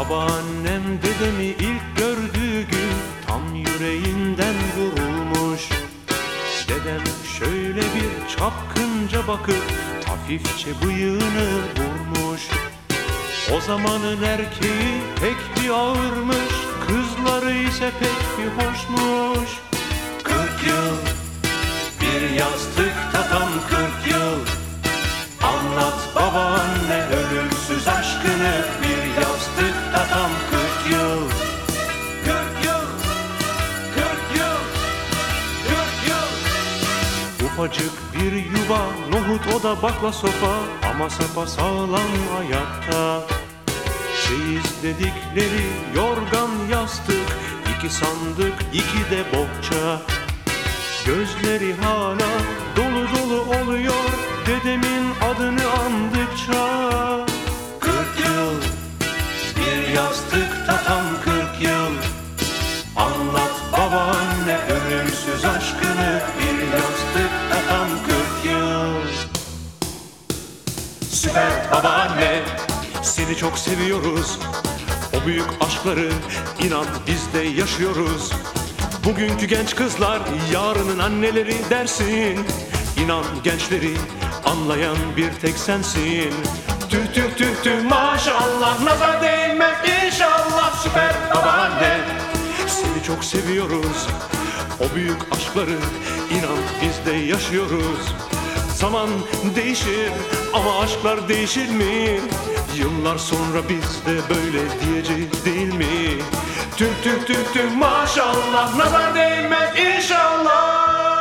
Babaannem dedemi ilk gördüğü gün tam yüreğinden vurulmuş. Dedem şöyle bir çapkınca bakıp hafifçe bıyığını vurmuş. O zamanın erkeği pek bir ağırmış, kızları ise pek bir hoşmuş. 40 yıl bir yastıkta, tam 40 yıl. Anlat babaanne ölümsüz aşkını, bir yastıkta tam 40 yıl. 40 yıl, 40 yıl, 40 yıl. Ufacık bir yuva, nohut oda bakla sopa, ama sapasağlam ayakta. Çeyiz dedikleri yorgan yastık, 2 sandık 2 de bohça. Gözleri hala dolu dolu oluyor dedemin adını andıkça. 40 yıl bir yastıkta, tam 40 yıl. Anlat babaanne ölümsüz aşkını, bir yastıkta tam 40 yıl. Süper babaanne, seni çok seviyoruz. O büyük aşkları inan biz de yaşıyoruz. Bugünkü genç kızlar yarının anneleri dersin. İnan gençleri anlayan bir tek sensin. Tüh tüh tüh tüh maşallah, nazar değmez inşallah. Süper babaanne, seni çok seviyoruz. O büyük aşkları inan biz de yaşıyoruz. Zaman değişir ama aşklar değişir mi? Yıllar sonra biz de böyle diyeceğiz değil mi? Tüh tüh tüh tüh maşallah, nazar değmez inşallah.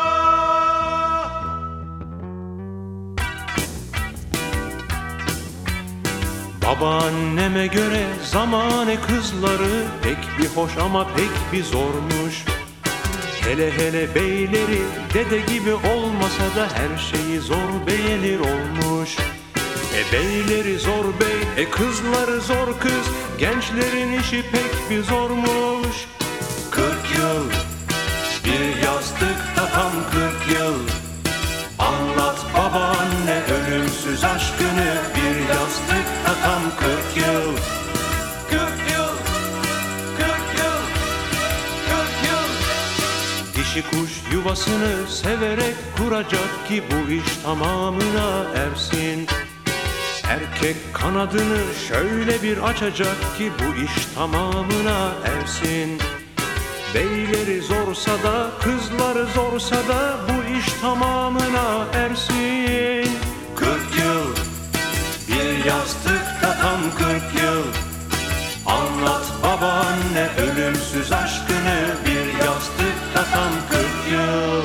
Babaanneme göre zamane kızları pek bir hoş ama pek bir zormuş. Hele hele beyleri dede gibi olmasa da her şeyi zor beğenir olmuş. Beyleri zor bey, kızları zor kız, gençlerin işi pek bir zormuş. 40 yıl bir yastıkta, tam 40 yıl. Anlat babaanne ölümsüz aşkını, bir yastıkta tam 40 yıl. 40 yıl, 40 yıl, 40 yıl. Dişi kuş yuvasını severek kuracak ki bu iş tamamına ersin. Erkek kanadını şöyle bir açacak ki bu iş tamamına ersin. Beyleri zorsa da kızları zorsa da bu iş tamamına ersin. 40 yıl bir yastıkta, tam 40 yıl. Anlat babaanne ölümsüz aşkını, bir yastıkta tam 40 yıl.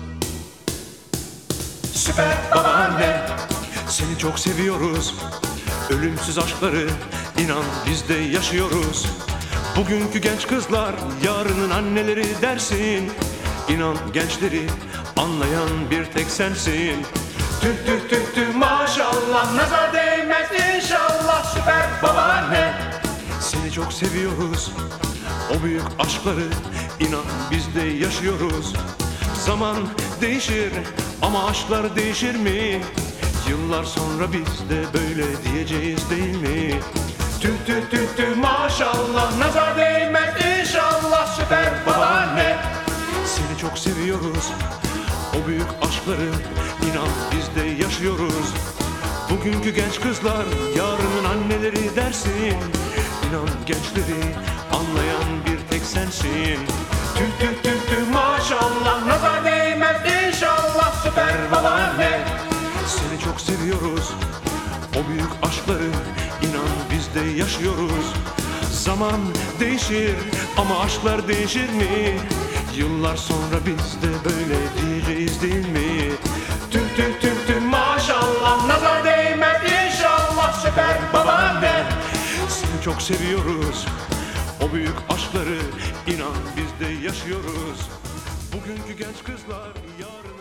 Süper babaanne, seni çok seviyoruz. Ölümsüz aşkları inan biz de yaşıyoruz. Bugünkü genç kızlar yarının anneleri dersin. İnan gençleri anlayan bir tek sensin. Tüh tüh tüh tüh maşallah, nazar değmez inşallah. Süper babaanne, seni çok seviyoruz. O büyük aşkları inan biz de yaşıyoruz. Zaman değişir ama aşklar değişir mi? Yıllar sonra biz de böyle diyeceğiz değil mi? Tüh tüh tüh tüh maşallah, nazar değmez inşallah. Süper babaanne, seni çok seviyoruz. O büyük aşkları inan biz de yaşıyoruz. Bugünkü genç kızlar yarının anneleri dersin. İnan gençleri anlayan bir tek sensin. Tüh tüh tüh tüh maşallah, nazar değmez inşallah. Süper babaanne, seni çok seviyoruz. O büyük aşkları inan biz de yaşıyoruz. Zaman değişir ama aşklar değişir mi? Yıllar sonra biz de böyle diyeceğiz değil mi? Tüh tüh tüh tüh maşallah, nazar değmez inşallah. Süper babaanne, seni çok seviyoruz. O büyük aşkları inan biz de yaşıyoruz. Bugünkü genç kızlar yarın